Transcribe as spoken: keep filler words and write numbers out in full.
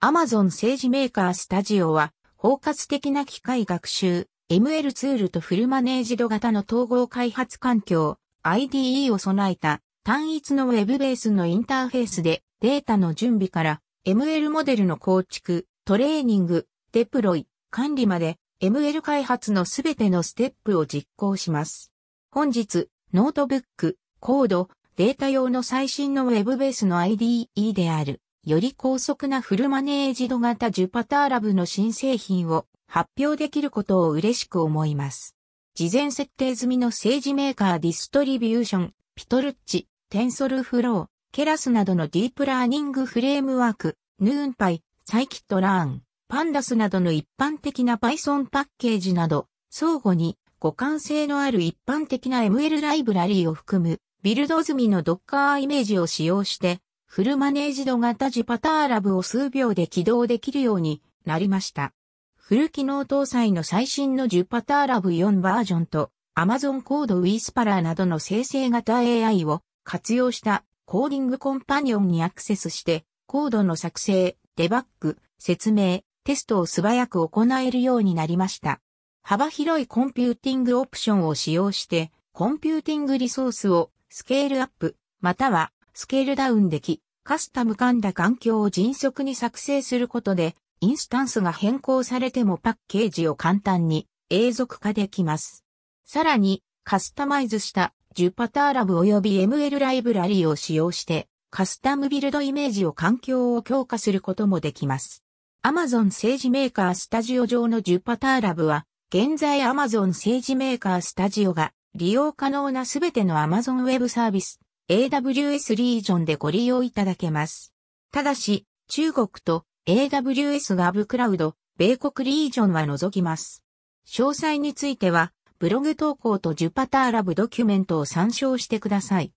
Amazon 政治メーカースタジオは、包括的な機械学習、エムエル ツールとフルマネージド型の統合開発環境、アイディーイー を備えた単一の Web ベースのインターフェースでデータの準備から エムエル モデルの構築、トレーニング、デプロイ、管理まで エムエル 開発のすべてのステップを実行します。本日、ノートブック、コード、データ用の最新の Web ベースの アイディーイー である。より高速なフルマネージド型 JupyterLab の新製品を発表できることを嬉しく思います。事前設定済みの政治メーカーディストリビューション、ピトルッチ、テンソルフロー、ケラスなどのディープラーニングフレームワーク、NumPy、Scikit-learn、Pandas などの一般的な Python パッケージなど、相互に互換性のある一般的な エムエル ライブラリーを含む、ビルド済みの Docker イメージを使用して、フルマネージド型 JupyterLab を数秒で起動できるようになりました。フル機能搭載の最新の JupyterLab よんバージョンと Amazon Code Whisperer などの生成型 エーアイ を活用したコーディングコンパニオンにアクセスしてコードの作成、デバッグ、説明、テストを素早く行えるようになりました。幅広いコンピューティングオプションを使用してコンピューティングリソースをスケールアップまたはスケールダウンでき、カスタム噛んだ環境を迅速に作成することで、インスタンスが変更されてもパッケージを簡単に永続化できます。さらに、カスタマイズした JupyterLab 及び エムエル ライブラリーを使用して、カスタムビルドイメージを環境を強化することもできます。Amazon 政治メーカースタジオ上の JupyterLab は、現在 Amazon 政治メーカースタジオが利用可能なすべての Amazon Web サービス、エーダブリューエス リージョンでご利用いただけます。ただし、中国と エーダブリューエス ガブクラウド、米国リージョンは除きます。詳細については、ブログ投稿と JupyterLabドキュメントを参照してください。